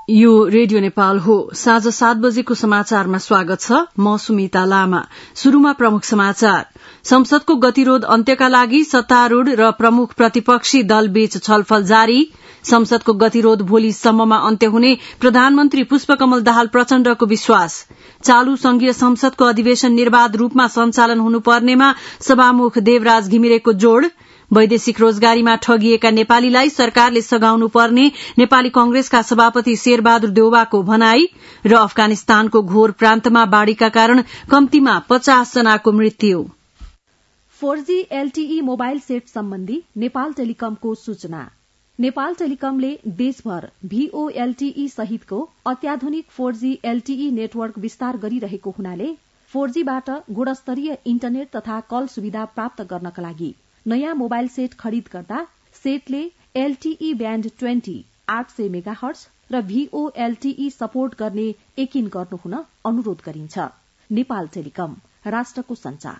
यो रेडियो नेपाल हो। साँझ 7 बजेको समाचारमा स्वागत छ। म सुमिता लामा। शुरूमा प्रमुख समाचार। संसदको गतिरोध अन्त्यका लागि सत्तारूढ़ र प्रमुख प्रतिपक्षी दलबीच छलफल जारी। संसदको गतिरोध भोलिसम्ममा अन्त्य हुने प्रधानमन्त्री पुष्पकमल दाहाल प्रचण्डको विश्वास। चालू संघीय संसदको अधिवेशन निर्वाध रूपमा सञ्चालन हुनुपर्नेमा सभामुख देवराज घिमिरेको जोड़। वैदेशिक रोजगारीमा ठगिएका नेपालीलाई सरकारले सघाउनु पर्ने नेपाली कांग्रेसका सभापति शेरबहादुर देउवाको भनाई र अफगानिस्तानको घोर प्रान्तमा बाढ़ीका कारण कम्तीमा 50 जनाको मृत्यु। 4G LTE मोबाइल सेट सम्बन्धी नेपाल टेलिकमको सूचना। नेपाल टेलिकमले देशभर VoLTE सहितको अत्याधुनिक 4G LTE नेटवर्क विस्तार गरिरहेको हुनाले 4G बाट गुणस्तरीय इन्टरनेट तथा कल सुविधा प्राप्त गर्नका लागि नयाँ मोबाइल सेट खरिद गर्दा सेटले LTE ब्याण्ड 20 800 मेगाहर्ट्ज र VoLTE सपोर्ट गर्ने यकिन गर्नुहुन अनुरोध गरिन्छ। नेपाल टेलिकम, राष्ट्रको संचार।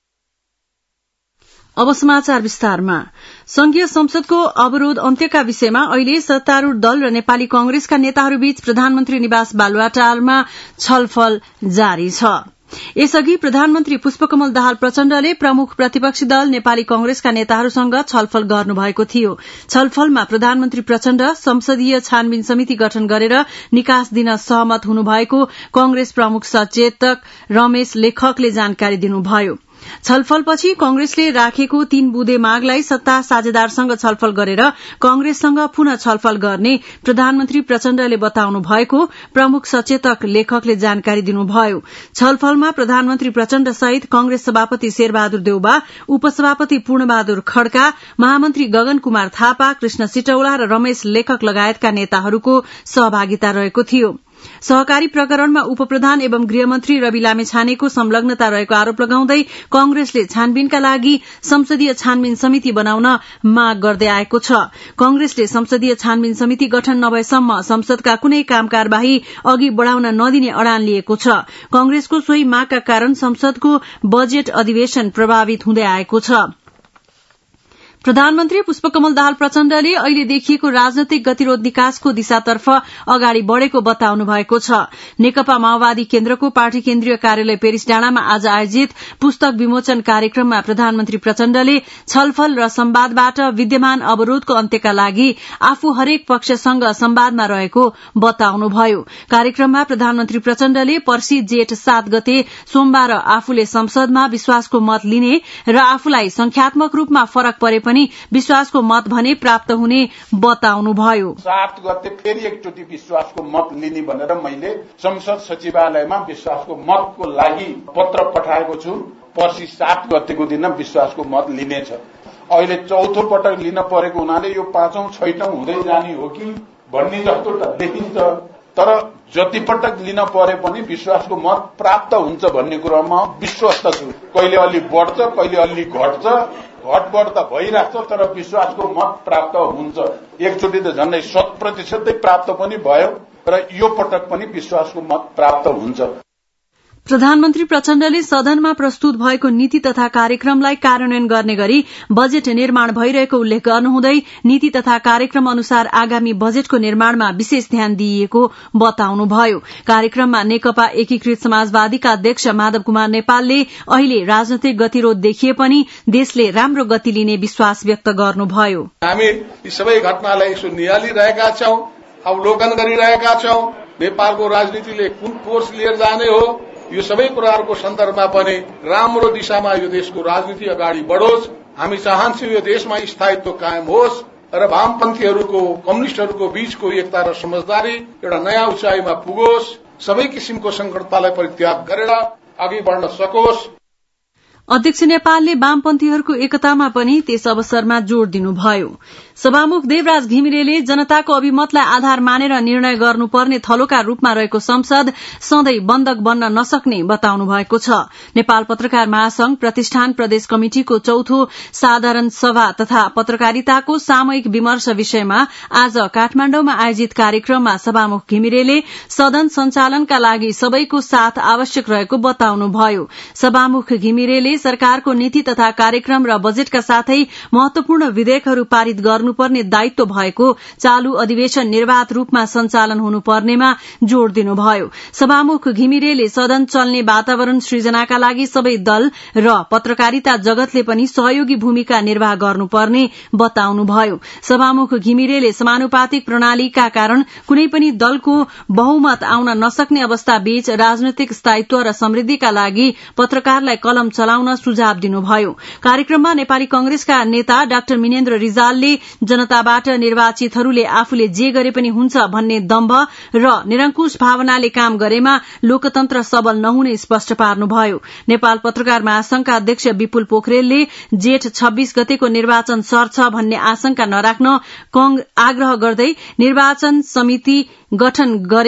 अब समाचार विस्तारमा। संघीय संसदको अवरोध अन्त्यका विषयमा अहिले सत्तारूढ़ दल र नेपाली कांग्रेसका नेताहरूबीच प्रधानमन्त्री निवास बालुवाटारमा छलफल जारी छ। यसअघि प्रधानमन्त्री पुष्पकमल दाहाल प्रचण्डले प्रमुख प्रतिपक्षी दल नेपाली कांग्रेसका नेताहरूसँग छलफल गर्नुभएको थियो। छलफलमा प्रधानमन्त्री प्रचण्ड संसदीय छानबिन समिति गठन गरेर निकास दिन सहमत हुनुभएको कांग्रेस प्रमुख सचेतक रमेश लेखकले जानकारी दिनुभयो। छलफलपछि कांग्रेसले राखेको 3 बुँदे मागलाई सत्ता साझेदारसँग छलफल गरेर कांग्रेससँग पुनः छलफल गर्ने प्रधानमन्त्री प्रचण्डले बताउनु भएको प्रमुख सचेतक लेखकले जानकारी दिनुभयो। छलफलमा प्रधानमन्त्री प्रचण्ड सहित कांग्रेस सभापति शेरबहादुर देउवा, उपसभापति पूर्णबहादुर खड्का, महामन्त्री गगन कुमार थापा, कृष्ण सिटौला र रमेश लेखक लगायतका नेताहरूको सहभागिता रहेको थियो। सहकारी प्रकरणमा उपप्रधान एवं गृहमन्त्री रवि लामेछानेको संलग्नता रहेको आरोप लगाउँदै कांग्रेसले छानबिनका लागि संसदीय छानबिन समिति बनाउन माग गर्दै आएको छ। कांग्रेसले संसदीय छानबिन समिति गठन नभएसम्म संसदका कुनै काम कार्यवाही अघि बढ़ाउन नदिने अडान लिएको छ। कांग्रेसको सोही मागका कारण संसदको बजेट अधिवेशन प्रभावित हुँदै आएको छ। प्रधानमन्त्री पुष्पकमल दाहाल प्रचण्डले अहिले देखिएको राजनैतिक गतिरोध निकासको दिशातर्फ अगाडि बढ़ेको बताउनु भएको छ। नेकपा माओवादी केन्द्रको पार्टी केन्द्रीय कार्यालय पेरिस डाँडामा आज आयोजित पुस्तक विमोचन कार्यक्रममा प्रधानमन्त्री प्रचण्डले छलफल र संवादबाट विद्यमान अवरोधको अन्त्यका लागि आफू हरेक पक्षसँग संवादमा रहेको बताउनुभयो। कार्यक्रममा प्रधानमन्त्री प्रचण्डले पर्सि जेठ 7 गते सोमबार आफूले संसदमा विश्वासको मत लिने र आफूलाई संख्यात्मक रूपमा फरक परे पनि विश्वासको मत भने प्राप्त हुने बताउनुभयो। 7 गते फेरि एकचोटि विश्वासको मत लिने भनेर मैले संसद सचिवालयमा विश्वासको मतको लागि पत्र पठाएको छु। पर्सि 7 गतेको दिन विश्वासको मत लिनेछ। अहिले चौथो पटक लिन परेको हुनाले यो 5औं 6औं हुँदै जाने हो कि भन्ने जस्तो देखिन्छ। तर जति पटक लिन परे पनि विश्वासको मत प्राप्त हुन्छ भन्ने कुरामा विश्वस्त छु। कहिले अलि बढ्छ, कहिले अलि घट्छ, घटबढ त भइरहेछ, तर विश्वासको मत प्राप्त हुन्छ। एकचोटि त झन्डै 100% प्राप्त पनि भयो र यो पटक पनि विश्वासको मत प्राप्त हुन्छ। प्रधानमन्त्री प्रचण्डले सदनमा प्रस्तुत भएको नीति तथा कार्यक्रमलाई कार्यान्वयन गर्ने गरी बजेट निर्माण भइरहेको उल्लेख गर्नुहुँदै नीति तथा कार्यक्रम अनुसार आगामी बजेटको निर्माणमा विशेष ध्यान दिइएको बताउनुभयो। कार्यक्रममा नेकपा एकीकृत समाजवादीका अध्यक्ष माधव कुमार नेपालले अहिले राजनैतिक गतिरोध देखिए पनि देशले राम्रो गति लिने विश्वास व्यक्त गर्नुभयो। हामी यी सबै घटनालाई नियालिरहेका छौं, अवलोकन गरिरहेका छौं। नेपालको राजनीतिले कुन कोर्स लिएर जाने हो, यो सबै कुराहरूको सन्दर्भमा पनि राम्रो दिशामा यो देशको राजनीति अगाडि बढोस्। हामी चाहन्छौं यो देशमा स्थायित्व कायम होस् र वामपन्थीहरूको, कम्युनिष्टहरूको बीचको एकता र समझदारी एउटा नयाँ उचाइमा पुगोस्। सबै किसिमको संकटतालाई परित्याग गरेर अघि बढ्न सकोस्। अध्यक्ष नेपालले वामपन्थीहरूको एकतामा पनि त्यस अवसरमा जोड़ दिनुभयो। सभामुख देवराज घिमिरेले जनताको अभिमतलाई आधार मानेर निर्णय गर्नुपर्ने थलोका रूपमा रहेको संसद सधैं बन्धक बन्न नसक्ने बताउनु भएको छ। नेपाल पत्रकार महासंघ प्रतिष्ठान प्रदेश कमिटिको 4थो साधारण सभा तथा पत्रकारिताको सामूहिक विमर्श विषयमा आज काठमाण्डुमा आयोजित कार्यक्रममा सभामुख घिमिरेले सदन सञ्चालनका लागि सबैको साथ आवश्यक रहेको बताउनुभयो। सभामुख घिमिरेले सरकारको नीति तथा कार्यक्रम र बजेटका साथै महत्वपूर्ण विधेयकहरू पारित गर्नुपर्ने दायित्व भएको चालू अधिवेशन निर्वाध रूपमा सञ्चालन हुनुपर्नेमा जोड़ दिनुभयो। सभामुख घिमिरेले सदन चल्ने वातावरण सृजनाका लागि सबै दल र पत्रकारिता जगतले पनि सहयोगी भूमिका निर्वाह गर्नुपर्ने बताउनुभयो। सभामुख घिमिरेले समानुपातिक प्रणालीका कारण कुनै पनि दलको बहुमत आउन नसक्ने अवस्था बीच राजनैतिक स्थायित्व र समृद्धिका लागि पत्रकारलाई कलम चलाउन सुझाव दिनुभयो। कार्यक्रममा नेपाली कांग्रेसका नेता डाक्टर मिनेन्द्र रिजालले जनताबाट निर्वाचितहरूले आफूले जे गरे पनि हुन्छ भन्ने दम्भ र निरंकुश भावनाले काम गरेमा लोकतन्त्र सबल नहुने स्पष्ट पार्नुभयो। नेपाल पत्रकार महासंघका अध्यक्ष विपुल पोखरेलले जेठ 26 गतेको निर्वाचन सर्छ भन्ने आशंका नराख्न आग्रह गर्दै निर्वाचन समिति गठन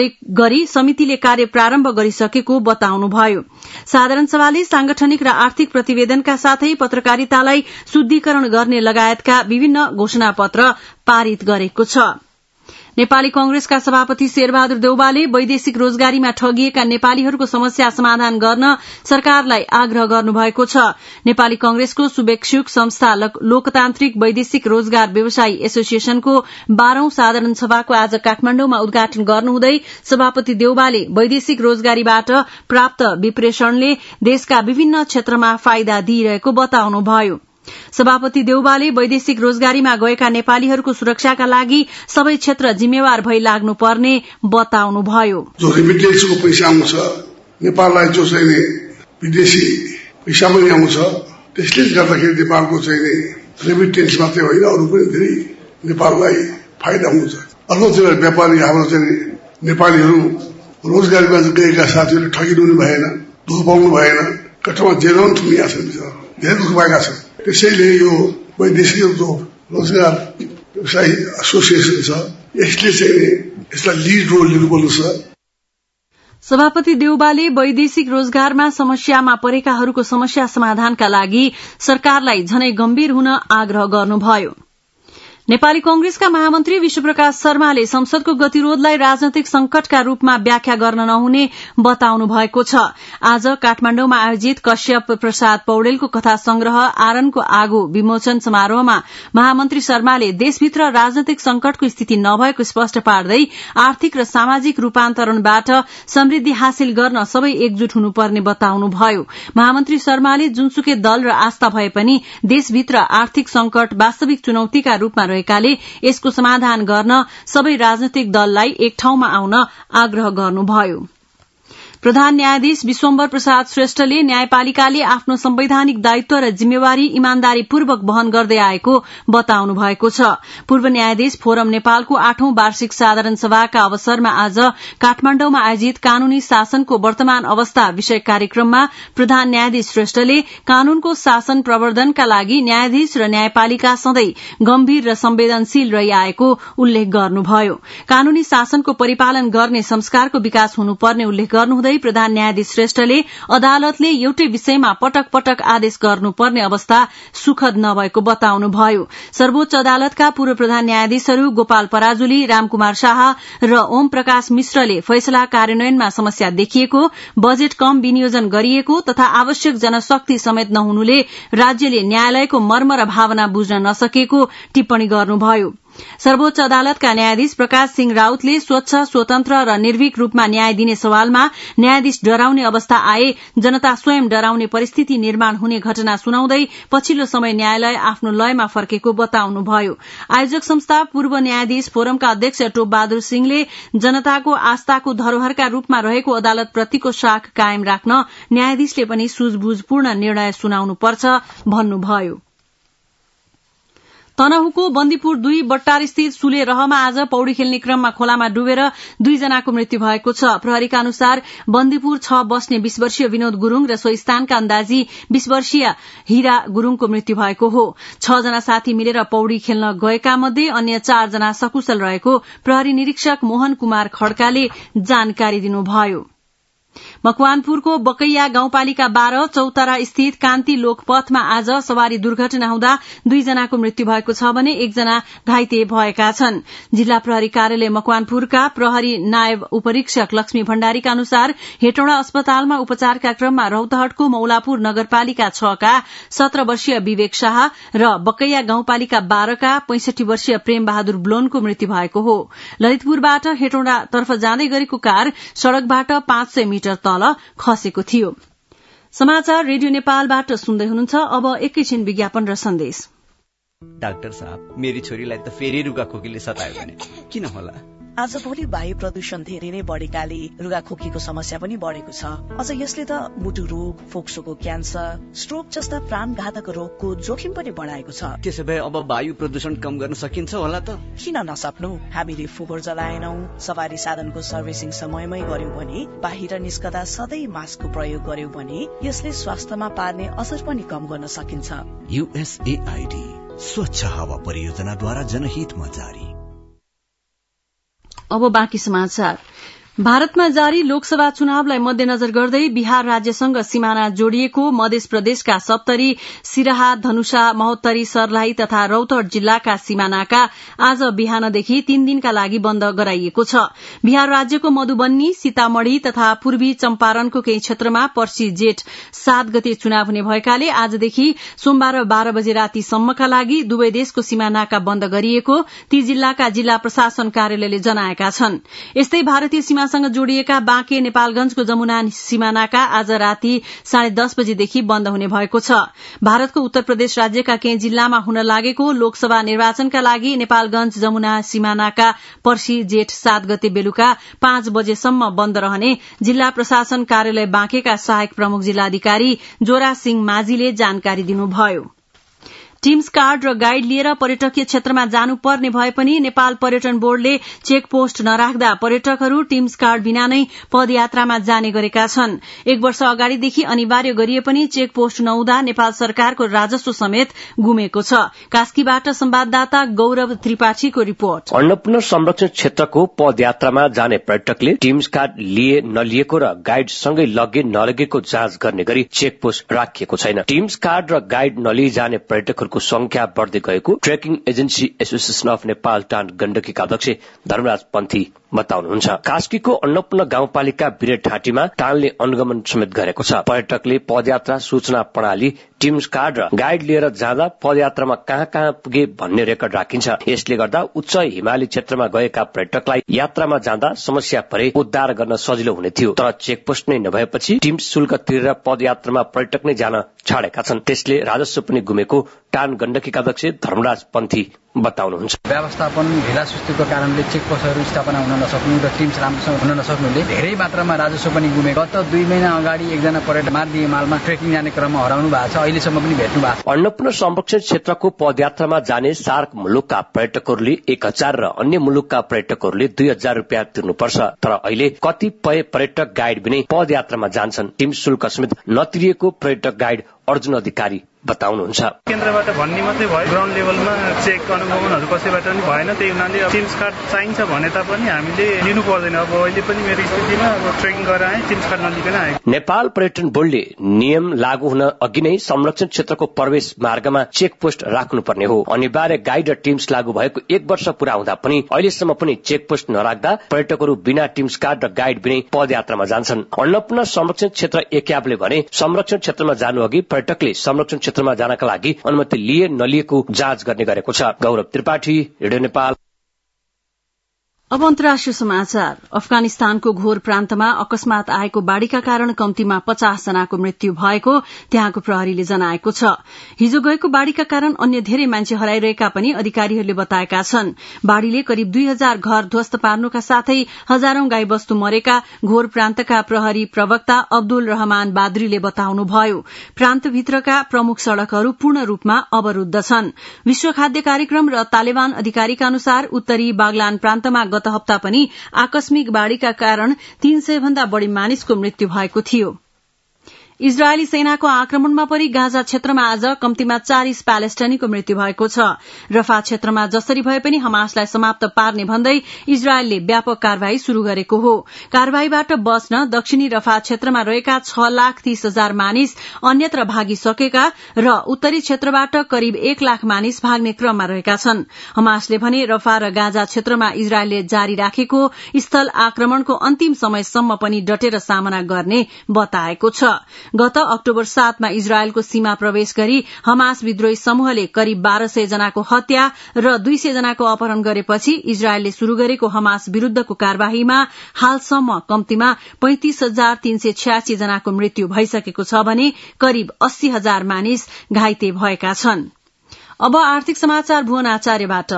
गरी समितिले कार्य प्रारम्भ गरिसकेको बताउनुभयो। साधारण सभाले सांगठनिक र आर्थिक प्रतिवेदनका साथै पत्रकारितालाई शुद्धिकरण गर्ने लगायतका विभिन्न घोषणापत्र पारित गरेको छ। नेपाली कांग्रेसका सभापति शेरबहादुर देउवाले वैदेशिक रोजगारीमा ठगिएका नेपालीहरूको समस्या समाधान गर्न सरकारलाई आग्रह गर्नुभएको छ। नेपाली कांग्रेसको शुभेच्छुक संस्था लोकतान्त्रिक वैदेशिक रोजगार व्यवसायी एसोसिएशनको 12औं साधारण सभाको आज काठमाण्डुमा उद्घाटन गर्नुहुँदै सभापति देउवाले वैदेशिक रोजगारीबाट प्राप्त विप्रेषणले देशका विभिन्न क्षेत्रमा फाइदा दिइरहेको बताउनुभयो। सभापति देउवाले वैदेशिक रोजगारीमा गएका नेपालीहरूको सुरक्षाका लागि सबै क्षेत्र जिम्मेवार भई लाग्नुपर्ने बताउनुभयो। जो रेमिटेन्सको पैसा आउँछ नेपाललाई, जो चाहिँ विदेशी पैसा पनि आउँछ, त्यसले गर्दाखेरि नेपालको चाहिँ रेमिटेन्स मात्रै होइन अरू पनि धेरै नेपाललाई फाइदा हुन्छ। अर्कोतिर व्यापारी हाम्रो चाहिँ नेपालीहरू रोजगारीमा गएका साथीहरूले ठगिनु भएन, दुःख पाउनु भएन, कठमा जेलमा थुनिया छन्, धेरै दुःख पाएका छन्। त्यसैले यो वैदेशिक रोजगार व्यवसायी एसोसिएसन छ, यसले चाहिँ यसलाई लिड रोल लिनुपर्छ। सभापति देउवाले वैदेशिक रोजगारमा समस्यामा परेकाहरूको समस्या समाधानका लागि सरकारलाई झनै गम्भीर हुन आग्रह गर्नुभयो। नेपाली कांग्रेसका महामन्त्री विश्वप्रकाश शर्माले संसदको गतिरोधलाई राजनैतिक संकटका रूपमा व्याख्या गर्न नहुने बताउनु भएको छ। आज काठमाण्डुमा आयोजित कश्यप प्रसाद पौडेलको कथा संग्रह आरनको आगो विमोचन समारोहमा महामन्त्री शर्माले देशभित्र राजनैतिक संकटको स्थिति नभएको स्पष्ट पार्दै आर्थिक र सामाजिक रूपान्तरणबाट समृद्धि हासिल गर्न सबै एकजुट हुनुपर्ने बताउनुभयो। महामन्त्री शर्माले जुनसुकै दल र आस्था भए पनि देशभित्र आर्थिक संकट वास्तविक चुनौतीका रूपमा रहेकाले यसको समाधान गर्न सबै राजनैतिक दललाई एक ठाउँमा आउन आग्रह गर्नुभयो। प्रधान न्यायाधीश विश्वम्भर प्रसाद श्रेष्ठले न्यायपालिकाले आफ्नो संवैधानिक दायित्व र जिम्मेवारी इमानदारीपूर्वक वहन गर्दै आएको बताउनु भएको छ। पूर्व न्यायाधीश फोरम नेपालको 8औं वार्षिक साधारण सभाका अवसरमा आज काठमाण्डुमा आयोजित कानूनी शासनको वर्तमान अवस्था विषय कार्यक्रममा प्रधान न्यायाधीश श्रेष्ठले कानूनको शासन प्रवर्धनका लागि न्यायाधीश र न्यायपालिका सधैं गम्भीर र संवेदनशील रही आएको उल्लेख गर्नुभयो। कानूनी शासनको परिपालन गर्ने संस्कारको विकास हुनुपर्ने उल्लेख गर्नुहुँदै प्रधान न्यायाधीश श्रेष्ठले अदालतले एउटै विषयमा पटक पटक आदेश गर्नुपर्ने अवस्था सुखद नभएको बताउनुभयो। सर्वोच्च अदालतका पूर्व प्रधान न्यायाधीशहरू गोपाल पराजुली, रामकुमार शाह र ओम प्रकाश मिश्रले फैसला कार्यान्वयनमा समस्या देखिएको, बजेट कम विनियोजन गरिएको तथा आवश्यक जनशक्ति समेत नहुनुले राज्यले न्यायालयको मर्म र भावना बुझ्न नसकेको टिप्पणी गर्नुभयो। सर्वोच्च अदालतका न्यायाधीश प्रकाश सिंह राउतले स्वच्छ, स्वतन्त्र र निर्भीक रूपमा न्याय दिने सवालमा न्यायाधीश डराउने अवस्था आए जनता स्वयं डराउने परिस्थिति निर्माण हुने घटना सुनाउँदै पछिल्लो समय न्यायालय आफ्नो लयमा फर्केको बताउनुभयो। आयोजक संस्था पूर्व न्यायाधीश फोरमका अध्यक्ष टोप बहादुर सिंहले जनताको आस्थाको धरोहरका रूपमा रहेको अदालतप्रतिको साख कायम राख्न न्यायाधीशले पनि सूझबुझपूर्ण निर्णय सुनाउनुपर्छ भन्नुभयो। तनहुको बन्दीपुर 2 बट्टार स्थित सुले रहमा आज पौडी खेल्ने क्रममा खोलामा डुबेर 2 जनाको मृत्यु भएको छ। प्रहरीका अनुसार बन्दीपुर 6 बस्ने 20 वर्षीय विनोद गुरूङ र सो स्थानका अन्दाजी 20 वर्षीय हीरा गुरूङको मृत्यु भएको हो। 6 जना साथी मिलेर पौडी खेल्न गएका मध्ये अन्य 4 जना सकुशल रहेको प्रहरी निरीक्षक मोहन कुमार खड्काले जानकारी दिनुभयो। मकवानपुरको बकैया गाउँपालिका 12 चौतारा स्थित कान्ति लोकपथमा आज सवारी दुर्घटना हुँदा 2 जनाको मृत्यु भएको छ भने 1 जना घाइते भएका छन्। जिल्ला प्रहरी कार्यालय मकवानपुरका प्रहरी नायब उपरीक्षक लक्ष्मी भण्डारीका अनुसार हेटौँडा अस्पतालमा उपचारका क्रममा रौतहटको मौलापुर नगरपालिका 6 का 17 वर्षीय विवेक शाह र बकैया गाउँपालिका 12 का 65 वर्षीय प्रेम बहादुर ब्लोनको मृत्यु भएको हो। ललितपुरबाट हेटौँडा तर्फ जाँदै गरेको कार सड़कबाट 500 मिटर तल खसेको थियो। समाचार रेडियो नेपालबाट सुन्दै हुनुहुन्छ। अब एकैछिन विज्ञापन र सन्देश। डाक्टर साहब, मेरी छोरीलाई त फेरि रुगाखोकीले सतायो भने किन होला? आजभोलि वायु प्रदूषण धेरै नै बढेकाले रुगाखोकीको समस्या पनि बढेको छ। अझ यसले त मुटु रोग, फोक्सोको क्यान्सर, स्ट्रोक जस्ता प्राणघातक रोगको जोखिम पनि बढाएको छ। त्यसो भए अब वायु प्रदूषण कम गर्न सकिन्छ होला त? किन नसक्नु? हामीले फोहोर जलाएनौं, सवारी साधनको सर्भिसिङ समयमै गर्यौं भने, बाहिर निस्कदा सधैँ मास्कको प्रयोग गर्यौं भने यसले स्वास्थ्यमा पार्ने असर पनि कम गर्न सकिन्छ। USAID स्वच्छ हावा परियोजनाद्वारा जनहितमा जारी। अब बाँकी समाचार। भारतमा जारी लोकसभा चुनावलाई मध्यनजर गर्दै बिहार राज्यसँग सिमाना जोडिएको मध्य प्रदेशका सप्तरी, सिराहा, धनुषा, महोत्तरी, सर्लाही तथा रौतहट जिल्लाका सिमानाका आज बिहानदेखि 3 दिनका लागि बन्द गराइएको छ। बिहार राज्यको मधुबनी, सीतामढ़ी तथा पूर्वी चम्पारणको केही क्षेत्रमा पर्सि जेठ 7 गते चुनाव हुने भएकाले आजदेखि सोमबार 12 बजे रातिसम्मका लागि दुवै देशको सिमानाका बन्द गरिएको ती जिल्लाका जिल्ला प्रशासन कार्यालयले जनाएका छन्। यस्तै भारतीय सँग जोडिएका बाँके नेपालगंजको जमुना सिमानाका आज राति 10:30 बजेदेखि बन्द हुने भएको छ। भारतको उत्तर प्रदेश राज्यका केही जिल्लामा हुन लागेको लोकसभा निर्वाचनका लागि नेपालगंज जमुना सिमानाका पर्सि जेठ 7 गते बेलुका 5 बजेसम्म बन्द रहने जिल्ला प्रशासन कार्यालय बाँकेका सहायक प्रमुख जिल्लाधिकारी जोरा सिंह माझीले जानकारी दिनुभयो। टिम्स कार्ड र गाइड लिएर पर्यटकीय क्षेत्रमा जानुपर्ने भए पनि नेपाल पर्यटन बोर्डले चेक पोस्ट नराख्दा पर्यटकहरू टिम्स कार्ड बिना नै पदयात्रामा जाने गरेका छन्। 1 वर्ष अगाडिदेखि अनिवार्य गरिए पनि चेक पोस्ट नहुँदा नेपाल सरकारको राजस्व समेत गुमेको छ। कास्कीबाट संवाददाता गौरव त्रिपाठीको रिपोर्ट। अन्नपूर्ण संरक्षण क्षेत्रको पदयात्रामा जाने पर्यटकले टिम्स कार्ड लिए नलिएको र गाइड सँगै लगे नलगेको जाँच गर्ने गरी चेक पोस्ट राखिएको छैन। टिम्स कार्ड र गाइड नलिई जाने पर्यटकहरूको संख्या बढ्दै गएको trekking agency association of Nepal TAAN गण्डकीका अध्यक्ष धर्मराज पन्थी बताउनुहुन्छ। कास्कीको अन्नपूर्ण गाउँपालिका बिरेठाँटीमा टानले अनुगमन समेत गरेको छ। पर्यटकले पदयात्रा सूचना प्रणाली टिम्स कार्ड र गाइड लिएर जाँदा पदयात्रामा कहाँ कहाँ पुगे भन्ने रेकर्ड राखिन्छ। यसले गर्दा उच्च हिमाली क्षेत्रमा गएका पर्यटकलाई यात्रामा जाँदा समस्या परे उद्धार गर्न सजिलो हुने थियो। तर चेकपोस्ट नै नभएपछि टिम्स शुल्क तिरेर पदयात्रामा पर्यटक नै जान छाडेका छन्। त्यसले राजस्व पनि गुमेको टान गण्डकीका अध्यक्ष धर्मराज पन्थी बताउनुहुन्छ। व्यवस्थापन ढिलासुस्तीको कारणले चेकपोस्टहरू स्थापना हुन नसक्नु र टिम्स राम्रोसँग हुन नसक्नुले धेरै मात्रामा राजस्व पनि गुमे। गत 2 महिना अगाडि एकजना पर्यटक मार्दी मालमा ट्रेकिङ जाने क्रममा हराउनु भएको छ। अहिलेसम्म पनि भेट्नु भएको छ। अन्नपूर्ण संरक्षण क्षेत्रको पदयात्रामा जाने सार्क मुलुकका पर्यटकहरूले 1000 र अन्य मुलुकका पर्यटकहरूले 2000 रुपियाँ तिर्नुपर्छ। तर अहिले कतिपय पर्यटक गाइड बिनै पदयात्रामा जान्छन्। टिम्स शुल्क समेत नतिरिएको पर्यटक गाइड अर्जुन अधिकारी बताउनुहुन्छ। केन्द्रबाट भन्ने मात्रै भयो, ग्राउन्ड लेभलमा चेक अनुगमनहरू कसैबाट पनि भएन। त्यही हुनाले टिम्स कार्ड चाहिन्छ भने तापनि हामीले लिनु पर्दैन। अब अहिले पनि मेरो स्थितिमा ट्रेकिङ गरेर आए, टिम्स कार्ड नलिकन आए। नेपाल पर्यटन बोर्डले नियम लागू हुन अघि नै संरक्षण क्षेत्रको प्रवेश मार्गमा चेक पोस्ट राख्नुपर्ने हो। अनिवार्य गाइड र टिम्स लागू भएको 1 वर्ष पूरा हुँदा पनि अहिलेसम्म पनि चेक पोस्ट नराख्दा पर्यटकहरू बिना टिम्स कार्ड र गाइड बिनै पदयात्रामा जान्छन्। अन्नपूर्ण संरक्षण क्षेत्र एक्याबले भने संरक्षण क्षेत्रमा जानु अघि पर्यटकले संरक्षण क्षेत्रमा जानका लागि अनुमति लिए नलिएको जाँच गर्ने गरेको छ। गौरव त्रिपाठी, रेडियो नेपाल। अब अन्तर्राष्ट्रिय समाचार। अफगानिस्तानको घोर प्रान्तमा अकस्मात आएको बाढ़ीका कारण कम्तीमा 50 जनाको मृत्यु भएको त्यहाँको प्रहरीले जनाएको छ। हिजो गएको बाढ़ीका कारण अन्य धेरै मान्छे हराइरहेका पनि अधिकारीहरूले बताएका छन्। बाढ़ीले करिब 2000 घर ध्वस्त पार्नुका साथै हजारौं गाई वस्तु मरेका घोर प्रान्तका प्रहरी प्रवक्ता अब्दुल रहमान बाद्रीले बताउनुभयो। प्रान्तभित्रका प्रमुख सड़कहरू पूर्ण रूपमा अवरूद्ध छन्। विश्व खाद्य कार्यक्रम र तालिबान अधिकारीका अनुसार उत्तरी बागलान प्रान्तमा गत हप्ता पनि आकस्मिक बाढ़ीका कारण 300 भन्दा बढ़ी मानिसको मृत्यु भएको थियो। इजरायली सेनाको आक्रमणमा परि गाजा क्षेत्रमा आज कम्तीमा 40 प्यालेस्टाइनीको मृत्यु भएको छ। रफा क्षेत्रमा जसरी भए पनि हमासलाई समाप्त पार्ने भन्दै इजरायलले व्यापक कार्यवाही शुरू गरेको हो। कार्यवाहीबाट बच्न दक्षिणी रफा क्षेत्रमा रहेका 6,30,000 मानिस अन्यत्र भागिसकेका र उत्तरी क्षेत्रबाट करिब 1 लाख मानिस भाग्ने क्रममा रहेका छन्। हमासले भने रफा र गाजा क्षेत्रमा इजरायलले जारी राखेको स्थल आक्रमणको अन्तिम समयसम्म पनि डटेर सामना गर्ने बताएको छ। गत अक्टोबर 7 मा इजरायलको सीमा प्रवेश गरी हमास विद्रोही समूहले करिब 1200 जनाको हत्या र 200 जनाको अपहरण गरेपछि इजरायलले शुरू गरेको हमास विरूद्धको कार्यवाहीमा हालसम्म कम्तीमा 35,386 जनाको मृत्यु भइसकेको छ भने करिब 80,000 मानिस घाइते भएका छन्। अब आर्थिक समाचार भुवन आचार्यबाट।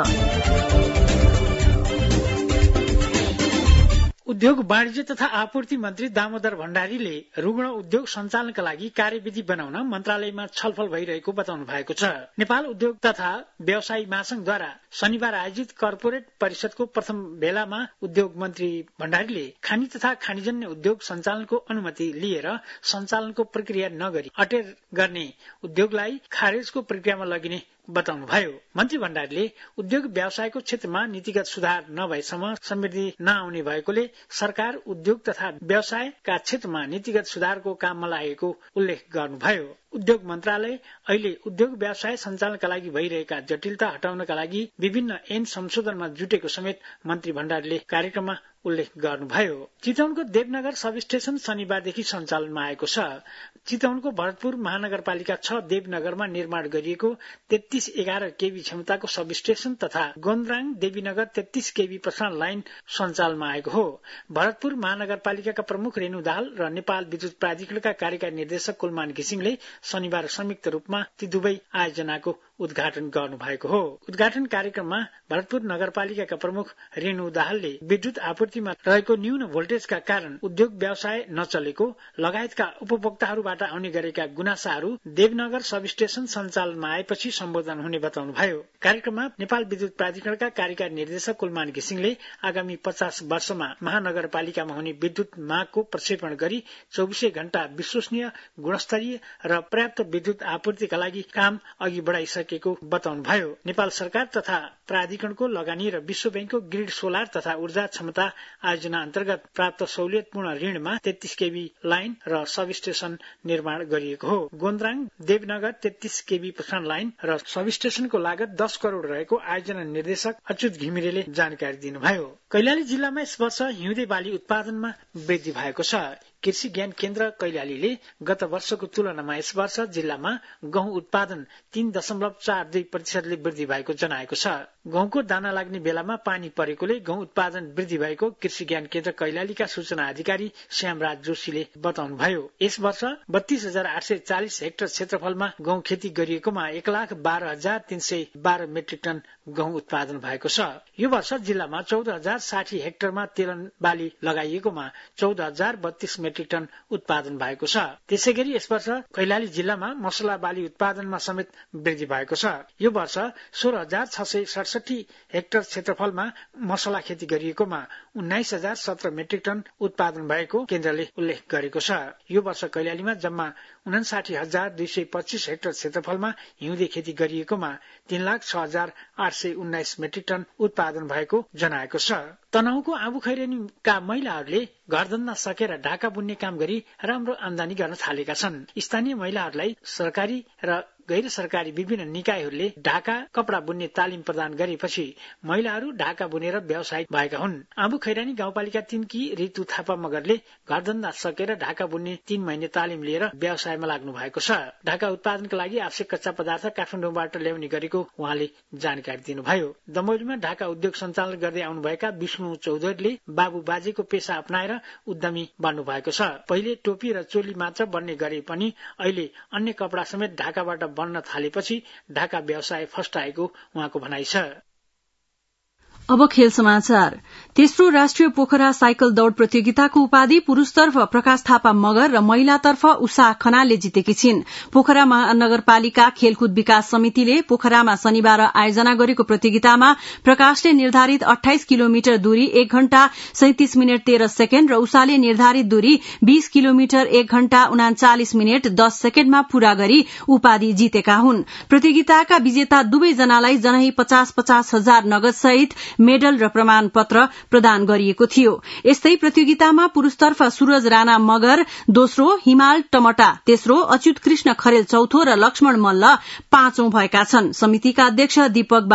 उद्योग वाणिज्य तथा आपूर्ति मन्त्री दामोदर भण्डारीले रुग्ण उद्योग सञ्चालनका लागि कार्यविधि बनाउन मन्त्रालयमा छलफल भइरहेको बताउनु भएको छ। नेपाल उद्योग तथा व्यवसायी महासंघद्वारा शनिबार आयोजित कर्पोरेट परिषदको प्रथम भेलामा उद्योग मन्त्री भण्डारीले खानी तथा खानीजन्य उद्योग सञ्चालनको अनुमति लिएर सञ्चालनको प्रक्रिया नगरी अटेर गर्ने उद्योगलाई खारेजको प्रक्रियामा लगिने बताउनुभयो। मन्त्री भण्डारीले उद्योग व्यवसायको क्षेत्रमा नीतिगत सुधार नभएसम्म समृद्धि नआउने भएकोले सरकार उद्योग तथा व्यवसायका क्षेत्रमा नीतिगत सुधारको काममा लागेको उल्लेख गर्नुभयो। उद्योग मन्त्रालय अहिले उद्योग व्यवसाय सञ्चालनका लागि भइरहेका जटिलता हटाउनका लागि विभिन्न ऐन संशोधनमा जुटेको समेत मन्त्री भण्डारीले कार्यक्रममा उल्लेख गर्नुभयो। चितवनको देवनगर सब स्टेशन शनिबारदेखि सञ्चालनमा आएको छ। चितवनको भरतपुर महानगरपालिका 6 देवनगरमा निर्माण गरिएको 3311 केवी क्षमताको सब स्टेशन तथा गोन्द्राङ देवीनगर 33 केवी प्रसारण लाइन सञ्चालनमा आएको हो। भरतपुर महानगरपालिकाका प्रमुख रेणु दाहाल र नेपाल विद्युत प्राधिकरणका कार्यकारी निर्देशक कुलमान घिसिङले शनिबार संयुक्त रूपमा ती दुवै आयोजनाको उद्घाटन गर्नु भएको हो। उद्घाटन कार्यक्रममा भरतपुर नगरपालिकाका प्रमुख रेणु दाहालले विद्युत आपूर्तिमा रहेको न्यून भोल्टेजका कारण उद्योग व्यवसाय नचलेको लगायतका उपभोक्ताहरूबाट आउने गरेका गुनासाहरू देवनगर सब स्टेशन सञ्चालनमा आएपछि सम्बोधन हुने बताउनुभयो। कार्यक्रममा नेपाल विद्युत प्राधिकरणका कार्यकारी निर्देशक कुलमान घिसिङले आगामी 50 वर्षमा महानगरपालिकामा हुने विद्युत मागको प्रक्षेपण गरी 24 घण्टा विश्वसनीय गुणस्तरीय र पर्याप्त विद्युत आपूर्तिका लागि काम अघि बढाइसकेको बताउनुभयो। नेपाल सरकार तथा प्राधिकरणको लगानी र विश्व बैंकको ग्रिड सोलर तथा ऊर्जा क्षमता आयोजना अन्तर्गत प्राप्त सहुलियतपूर्ण ऋणमा 33 केवी लाइन र सब स्टेशन निर्माण गरिएको हो। गोन्द्राङ देवनगर 33 केवी प्रसारण लाइन र सब स्टेशनको लागत 10 करोड़ रहेको आयोजना निर्देशक अच्युत घिमिरेले जानकारी दिनुभयो। कैलाली जिल्लामा यस वर्ष हिउँदे बाली उत्पादनमा वृद्धि भएको छ। कृषि ज्ञान केन्द्र कैलालीले गत वर्षको तुलनामा यस वर्ष जिल्लामा गहुँ उत्पादन 3.42% वृद्धि भएको जनाएको छ। गहुँको दाना लाग्ने बेलामा पानी परेकोले गहुँ उत्पादन वृद्धि भएको कृषि ज्ञान केन्द्र कैलालीका सूचना अधिकारी श्यामराज जोशीले बताउनुभयो। यस वर्ष 32,840 हेक्टर क्षेत्रफलमा गहुँ खेती गरिएकोमा 1,12,312 मेट्रिक टन गहुँ उत्पादन भएको छ। यो वर्ष जिल्लामा 14,060 हेक्टरमा तेलन बाली लगाइएकोमा 14,032 मेट्रिक टन उत्पादन भएको छ। त्यसैगरी यस वर्ष कैलाली जिल्लामा मसला बाली उत्पादनमा समेत वृद्धि भएको छ। यो वर्ष 16,667 हेक्टर क्षेत्रफलमा मसला खेती गरिएकोमा 19,017 मेट्रिक टन उत्पादन भएको केन्द्रले उल्लेख गरेको छ। यो वर्ष कैलालीमा जम्मा 59,225 हेक्टर क्षेत्रफलमा हिउँदे खेती गरिएकोमा 3,06,819 मेट्रिक टन उत्पादन भएको जनाएको छ। तनहुँको आबु खैरेनीका महिलाहरूले घरधन्दा सकेर ढाका बुन्ने काम गरी राम्रो आमदानी गर्न थालेका छन्। स्थानीय महिलाहरूलाई सरकारी र गैर सरकारी विभिन्न निकायहरूले ढाका कपड़ा बुन्ने तालिम प्रदान गरेपछि महिलाहरू ढाका बुनेर व्यवसायी भएका हुन्। आबु खैरानी गाउँपालिका 3 की ऋतु थापा मगरले घरधन्दा सकेर ढाका बुन्ने 3 महिने तालिम लिएर व्यवसायमा लाग्नु भएको छ। ढाका उत्पादनका लागि आवश्यक कच्चा पदार्थ काठमाडौँबाट ल्याउने गरेको उहाँले जानकारी दिनुभयो। दमौलीमा ढाका उद्योग सञ्चालन गर्दै आउनुभएका विष्णु चौधरीले बाबु बाजेको पेशा अपनाएर उद्यमी बन्नु भएको छ। पहिले टोपी र चोली मात्र बन्ने गरे पनि अहिले अन्य कपड़ा समेत ढाकाबाट बन्न थालेपछि ढाका व्यवसाय फस्टाएको उहाँको भनाइ छ। अब खेल समाचार। तेस्रो राष्ट्रिय पोखरा साइकल दौड़ प्रतियोगिताको उपाधि पुरूषतर्फ प्रकाश थापा मगर र महिलातर्फ उषा खनालले जितेकी छिन्। पोखरा महानगरपालिका खेलकुद विकास समितिले पोखरामा शनिबार आयोजना गरेको प्रतियोगितामा प्रकाशले निर्धारित 28 किलोमिटर दूरी 1 घण्टा 37 मिनट 13 सेकेण्ड र उषाले निर्धारित दूरी 20 किलोमिटर 1 घण्टा 39 मिनट 10 सेकेण्डमा पूरा गरी उपाधि जितेका हुन्। प्रतियोगिताका विजेता दुवैजनालाई जनही 50-50 हजार नगद सहित मेडल र प्रमाण पत्र प्रदान गरिएको थियो। यस्तै प्रतियोगितामा पुरूषतर्फ सूरज राणा मगर दोस्रो, हिमाल टमटा तेस्रो, अच्युत कृष्ण खरेल चौथो र लक्ष्मण मल्ल पाँचौं भएका छन्। समितिका अध्यक्ष दीपक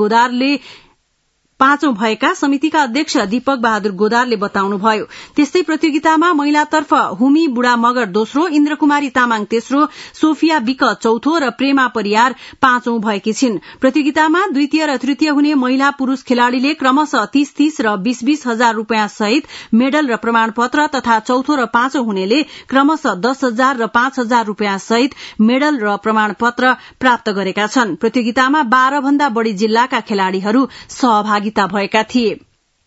बहादुर गोदारले बताउनुभयो। त्यस्तै प्रतियोगितामा महिलातर्फ हुमी बुढा मगर दोस्रो, इन्द्रकुमारी तामाङ तेस्रो, सोफिया विक चौथो र प्रेमा परियार पाँचौं भएकी छिन्। प्रतियोगितामा द्वितीय र तृतीय हुने महिला पुरूष खेलाड़ीले क्रमशः 30-30 र 20-20 हजार रूपियाँ सहित मेडल र प्रमाण पत्र तथा चौथो र पाँचौं हुनेले क्रमशः 10,000 र 5,000 रूपियाँ सहित मेडल र प्रमाण पत्र प्राप्त गरेका छन्। प्रतियोगितामा 12 भन्दा बढ़ी जिल्लाका खेलाड़ीहरू सहभागी भएका थिए।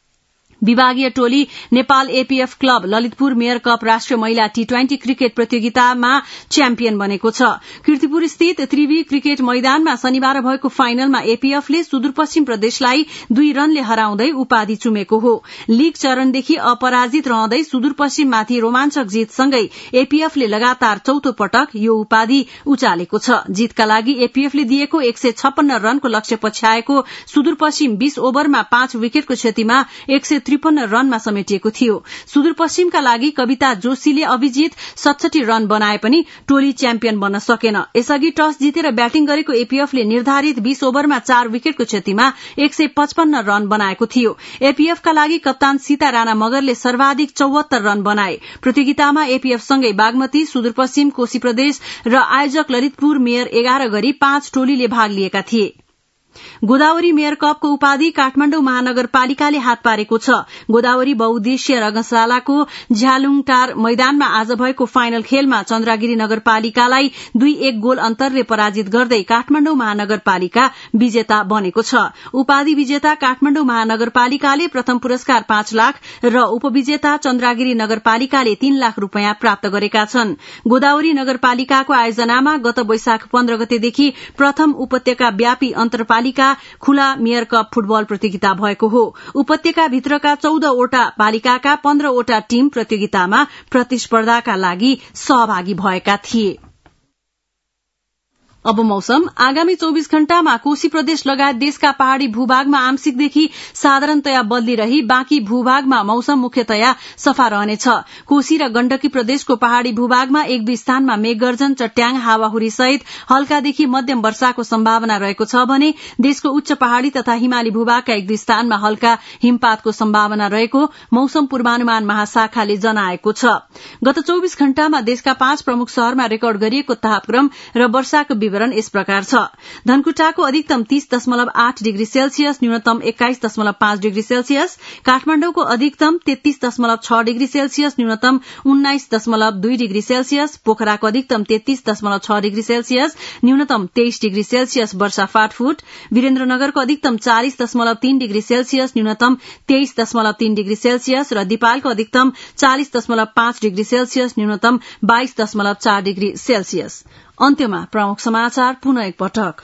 विभागीय टोली Nepal APF club Lalitpur mayor cup राष्ट्रिय महिला T20 क्रिकेट प्रतियोगितामा च्याम्पियन बनेको छ। कीर्तिपुर स्थित त्रिवी क्रिकेट मैदानमा शनिबार भएको फाइनलमा एपीएफले सुदूरपश्चिम प्रदेशलाई 2 रनले हराउँदै उपाधि चुमेको हो। लीग चरणदेखि अपराजित रहँदै सुदूरपश्चिममाथि रोमाञ्चक जीतसँगै एपीएफले लगातार चौथो पटक यो उपाधि उचालेको छ। जीतका लागि एपीएफले दिएको 156 रनको लक्ष्य पछ्याएको सुदूरपश्चिम 20 ओभरमा 5 विकेटको क्षतिमा 153 रनमा समेटिएको थियो। सुदूरपश्चिमका लागि कविता जोशीले अभिजित 67 रन बनाए पनि टोली च्याम्पियन बन्न सकेन। यसअघि टस जितेर ब्याटिङ गरेको एपीएफले निर्धारित 20 ओभरमा 4 विकेटको क्षतिमा 155 रन बनाएको थियो। एपीएफका लागि कप्तान सीता राणा मगरले सर्वाधिक 74 रन बनाए। प्रतियोगितामा एपीएफसँगै बागमती, सुदूरपश्चिम, कोशी प्रदेश र आयोजक ललितपुर मेयर 11 गरी 5 टोलीले भाग लिएका थिए। गोदावरी मेयर कपको उपाधि काठमाडौँ महानगरपालिकाले हात पारेको छ। गोदावरी बहुद्देश्य रंगशालाको झ्यालुङटार मैदानमा आज भएको फाइनल खेलमा चन्द्रगिरी नगरपालिकालाई 2-1 गोल अन्तरले पराजित गर्दै काठमाडौँ महानगरपालिका विजेता बनेको छ। उपाधि विजेता काठमाडौँ महानगरपालिकाले प्रथम पुरस्कार 5 लाख र उपविजेता चन्द्रगिरी नगरपालिकाले 3 लाख रूपियाँ प्राप्त गरेका छन्। गोदावरी नगरपालिकाको आयोजनामा गत वैशाख 15 गतेदेखि प्रथम उपत्यका व्यापी अन्तरपालिका खुला मेयर कप फुटबल प्रतियोगिता भएको हो। उपत्यका भित्रका 14 वटा पालिकाका 15 वटा टीम प्रतियोगितामा प्रतिस्पर्धाका लागि सहभागी भएका थिए। अब मौसम। आगामी 24 घण्टामा कोशी प्रदेश लगायत देशका पहाड़ी भूभागमा आंशिकदेखि साधारणतया बदली रही बाँकी भूभागमा मौसम मुख्यतया सफा रहनेछ। कोशी र गण्डकी प्रदेशको पहाड़ी भूभागमा 1-2 स्थानमा मेघगर्जन, चट्याङ, हावाहुरी सहित हल्कादेखि मध्यम वर्षाको सम्भावना रहेको छ भने देशको उच्च पहाड़ी तथा हिमाली भूभागका 1-2 स्थानमा हल्का हिमपातको सम्भावना रहेको मौसम पूर्वानुमान महाशाखाले जनाएको छ। गत 24 घण्टामा देशका 5 प्रमुख शहरमा रेकर्ड गरिएको तापक्रम र वर्षाको विवरण यस प्रकार छ। धनकुटाको अधिकतम 30.8 डिग्री सेल्सियस, न्यूनतम 21.5 डिग्री सेल्सियस। काठमाडौँको अधिकतम 33.6 डिग्री सेल्सियस, न्यूनतम 19.2 डिग्री सेल्सियस। पोखराको अधिकतम 33.6 डिग्री सेल्सियस, न्यूनतम 23 डिग्री सेल्सियस वर्षा फाटफुट। वीरेन्द्रनगरको अधिकतम 40.3 डिग्री सेल्सियस, न्यूनतम 23.3 डिग्री सेल्सियस र दिपालको अधिकतम 40.5 डिग्री सेल्सियस, न्यूनतम 22.4 डिग्री सेल्सियस। अन्त्यमा प्रमुख समाचार पुनः एकपटक।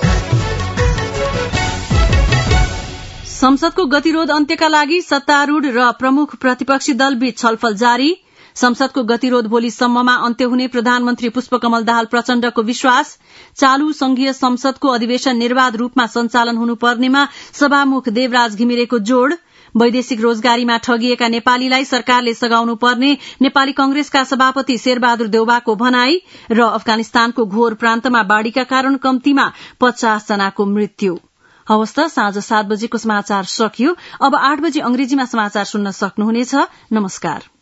संसदको गतिरोध अन्त्यका लागि सत्तारूढ़ र प्रमुख प्रतिपक्षी दल बीच छलफल जारी। संसदको गतिरोध भोलिसम्ममा अन्त्य हुने प्रधानमन्त्री पुष्पकमल दाहाल प्रचण्डको विश्वास। चालू संघीय संसदको अधिवेशन निर्वाध रूपमा सञ्चालन हुनुपर्नेमा सभामुख देवराज घिमिरेको जोड़। वैदेशिक रोजगारीमा ठगिएका नेपालीलाई सरकारले सघाउनु पर्ने नेपाली कंग्रेसका सभापति शेरबहादुर देउबाको भनाई र अफगानिस्तानको घोर प्रान्तमा बाढ़ीका कारण कम्तीमा 50 जनाको मृत्यु। हवस् त, साँझ 7 बजेको समाचार सकियो। अब 8 बजे अंग्रेजीमा समाचार सुन्न सक्नुहुनेछ। नमस्कार।